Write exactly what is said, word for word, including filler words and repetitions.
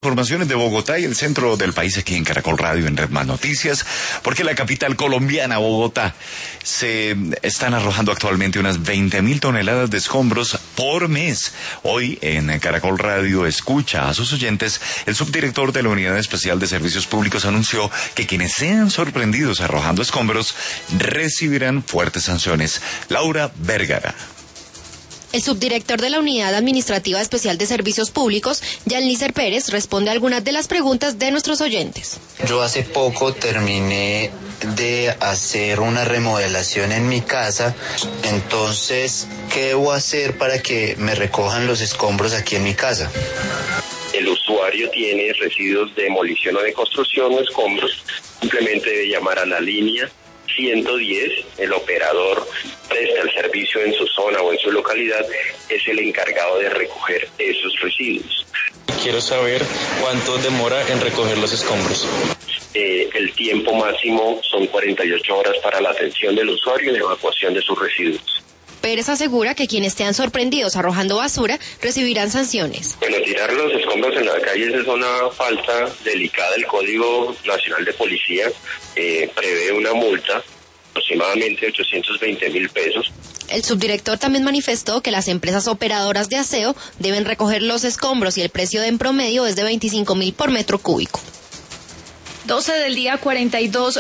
Informaciones de Bogotá y el centro del país aquí en Caracol Radio en Red Más Noticias, porque la capital colombiana, Bogotá, se están arrojando actualmente unas veinte mil toneladas de escombros por mes. Hoy en Caracol Radio escucha a sus oyentes, el subdirector de la Unidad Especial de Servicios Públicos anunció que quienes sean sorprendidos arrojando escombros recibirán fuertes sanciones. Laura Vergara. El subdirector de la Unidad Administrativa Especial de Servicios Públicos, Yanlícer Pérez, responde a algunas de las preguntas de nuestros oyentes. Yo hace poco terminé de hacer una remodelación en mi casa, entonces, ¿qué debo hacer para que me recojan los escombros aquí en mi casa? El usuario tiene residuos de demolición o de construcción o escombros, simplemente debe llamar a la línea ciento diez, el operador presta el servicio en su zona o en su localidad, es el encargado de recoger esos residuos. Quiero saber cuánto demora en recoger los escombros. Eh, el tiempo máximo son cuarenta y ocho horas para la atención del usuario y la evacuación de sus residuos. Pérez asegura que quienes sean sorprendidos arrojando basura recibirán sanciones. Bueno, tirar los escombros en la calle es una falta delicada. El Código Nacional de Policía eh, prevé una multa aproximadamente ochocientos veinte mil pesos. El subdirector también manifestó que las empresas operadoras de aseo deben recoger los escombros y el precio en promedio es de veinticinco mil por metro cúbico. doce del día, cuarenta y dos